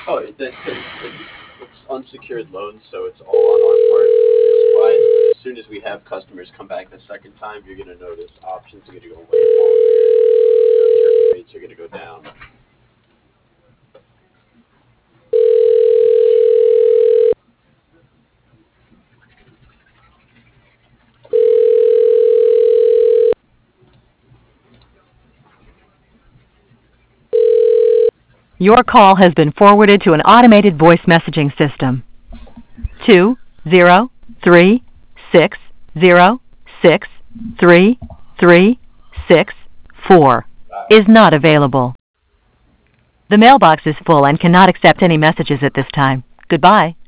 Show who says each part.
Speaker 1: Oh, it's unsecured loans, so it's all on our part risk wise. But as soon as we have customers come back the second time, you're gonna notice options are gonna go way longer. Rates are gonna go down.
Speaker 2: Your call has been forwarded to an automated voice messaging system. 203606334 is not available. The mailbox is full and cannot accept any messages at this time. Goodbye.